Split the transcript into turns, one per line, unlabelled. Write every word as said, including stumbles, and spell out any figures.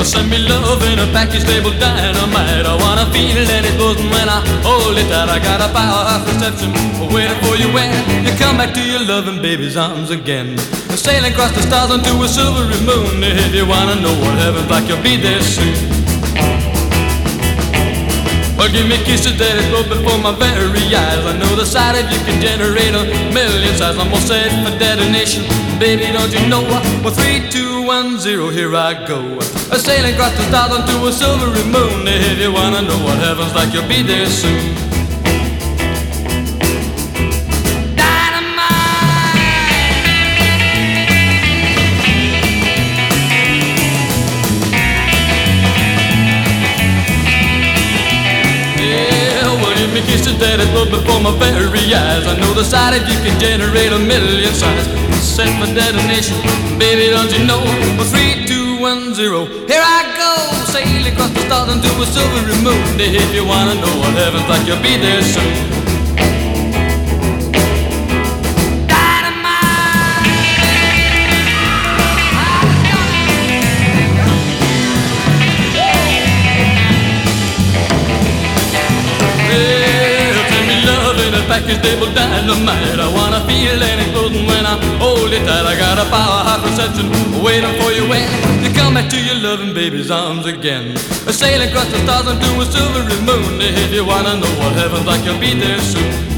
Send me love in a package labeled dynamite. I wanna feel it and it's buzzing when I hold it tight. I got a powerhouse reception waiting for you when you come back to your loving baby's arms again. Sailing across the stars onto a silvery moon. If you wanna know what heaven's like, you'll be there soon. Well, give me kisses that explode before my very eyes. I know the sight of you can generate a million sighs. I'm all set for detonation. Baby, don't you know? Well, three, two, one, zero, here I go. A sailing across the stars onto a silvery moon. If you wanna know what heaven's like, you'll be there soon. Me kisses that explode before my very eyes. I know the sight of you can generate a million sighs. Set for detonation, baby, don't you know? Well, three, two, one, zero, here I go. Sailing across the stars into a silvery moon. If you wanna know what heaven's like, you'll be there soon. Package labeled dynamite. I wanna feel and exploding when I hold it tight. I got a powerhouse reception waiting for you when you come back to your loving baby's arms again. Sailing across the stars onto a silvery moon. If you wanna know what heaven's like, you'll be there soon.